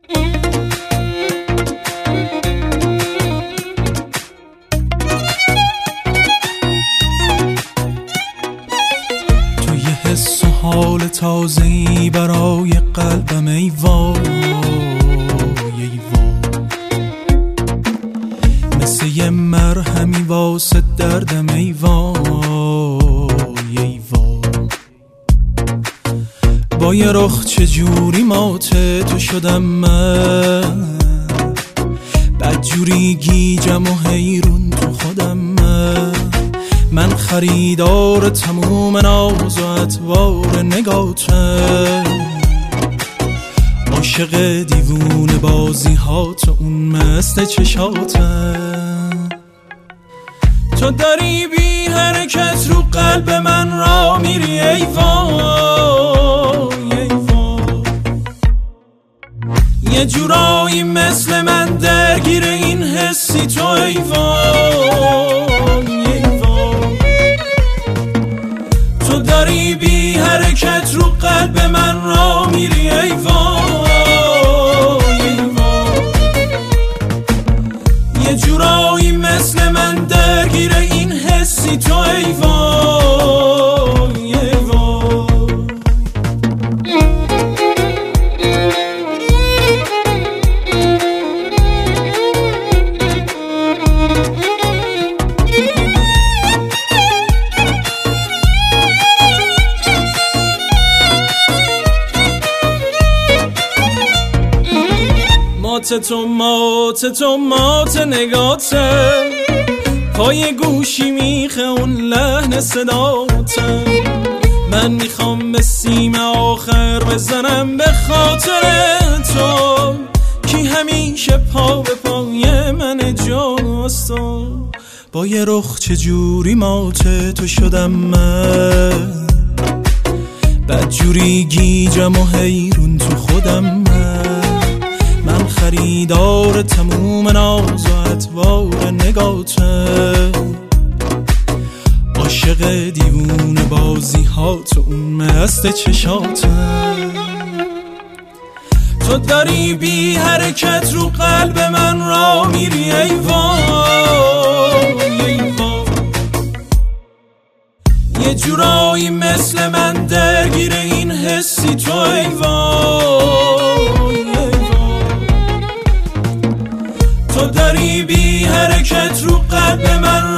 تو یه حس و حال تازه‌ای برای قلبم ای وای ای وای، مثل یه مرهمی واسه دردم ای وای ای وای. با یه رخ چجوری مات تو شدم بدجوری گیجم و حیرون تو خودم من خریدار تموم ناز و اطوار نگاتم، عاشق دیوونه بازی ها تو اون مست چشاتم. تو داری بی حرکت رو قلب من را میری ای وای ای وای، یه جورایی مثل من درگیر این حسی تو ای وای ای وای. تو داری بی حرکت رو قلب من را میری ای وای ای وای، یه جورایی مثل من درگیر این حسی تو ای وای ای وای. مات نگاته، پای گوشی میخه اون لحن صداته، من میخوام به سیم آخر بزنم به خاطر تو، کی همیشه پا به پای من جاستو. با یه رخ چجوری مات تو شدم من بدجوری گیجم و حیرون تو خودم من خریدار تموم ناز و اطوار نگاتم، عاشق دیوونه بازی ها تو اون مست چشاتم. تو داری بی حرکت رو قلب من را میری ای وای ای وای، یه جورایی مثل من درگیر این حسی تو ای وای ای وای. تو داری بی حرکت رو قلب من